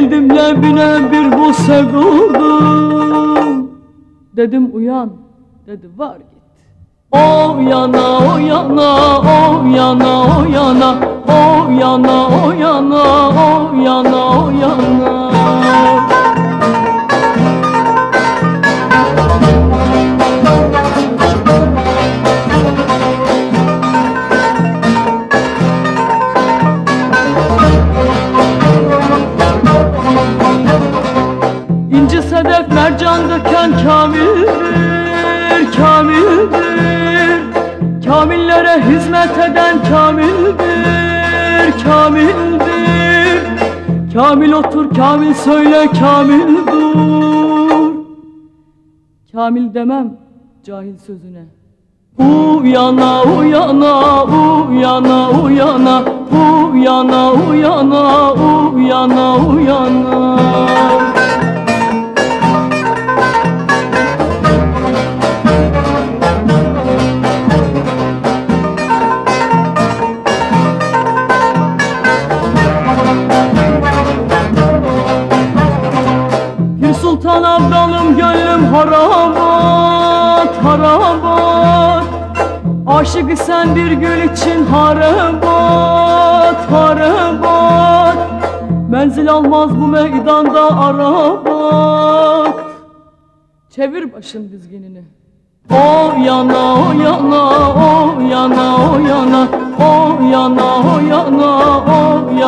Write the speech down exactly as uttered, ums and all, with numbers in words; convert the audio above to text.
Eğildim yeminle bir buse kıldım. Dedim uyan, dedi var git. O yana o yana o yana o yana o yana o yana o yana o yana. İnci sedef mercan döken kamildir, kamildir. Kamillere hizmet eden kamildir, kamildir. Kamil otur, kamil söyle, kamil dur. Kamil demem cahil sözüne. Uyana uyana uyana uyana uyana uyana uyana uyana. Sultan Abdalım gönlüm harabat, harabat. Aşık sen bir gül için harabat, harabat. Menzil almaz bu meydanda arabat. Çevir başın dizginini. O yana o yana o yana o yana o yana o yana o yana.